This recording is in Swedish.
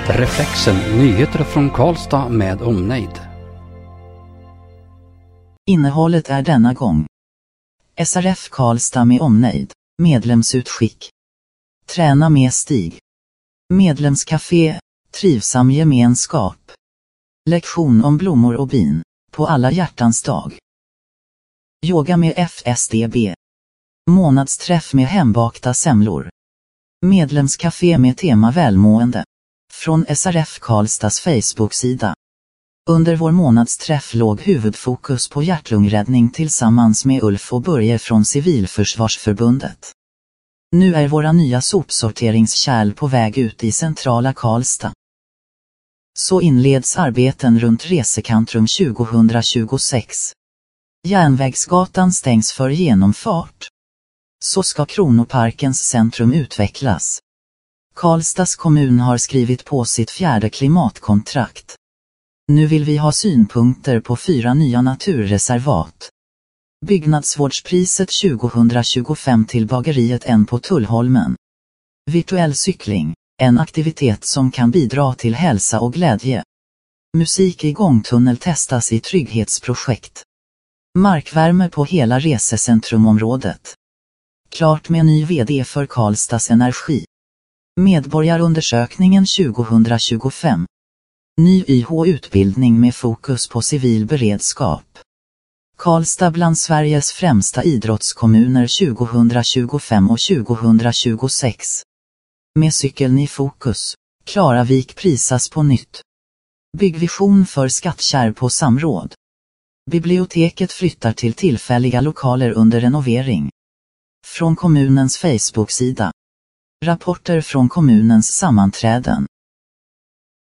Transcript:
Reflexen, nyheter från Karlstad med omnejd. Innehållet är denna gång: SRF Karlstad med omnejd, medlemsutskick. Träna med Stig. Medlemscafé, trivsam gemenskap. Lektion om blommor och bin, på alla hjärtans dag. Yoga med FSDB. Månadsträff med hembakta semlor. Medlemscafé med tema välmående. Från SRF Karlstads Facebook-sida. Under vår månadsträff låg huvudfokus på hjärtlungräddning tillsammans med Ulf och Börje från Civilförsvarsförbundet. Nu är våra nya sopsorteringskärl på väg ut i centrala Karlstad. Så inleds arbeten runt Resekantrum 2026. Järnvägsgatan stängs för genomfart. Så ska Kronoparkens centrum utvecklas. Karlstads kommun har skrivit på sitt 4:e klimatkontrakt. Nu vill vi ha synpunkter på 4 nya naturreservat. Byggnadsvårdspriset 2025 till bageriet en på Tullholmen. Virtuell cykling, en aktivitet som kan bidra till hälsa och glädje. Musik i gångtunnel testas i trygghetsprojekt. Markvärme på hela resecentrumområdet. Klart med ny vd för Karlstads Energi. Medborgarundersökningen 2025. Ny YH-utbildning med fokus på civil beredskap. Karlstad bland Sveriges främsta idrottskommuner 2025 och 2026. Med cykeln i fokus. Klaravik prisas på nytt. Byggvision för skattkärr på samråd. Biblioteket flyttar till tillfälliga lokaler under renovering. Från kommunens Facebook-sida. Rapporter från kommunens sammanträden.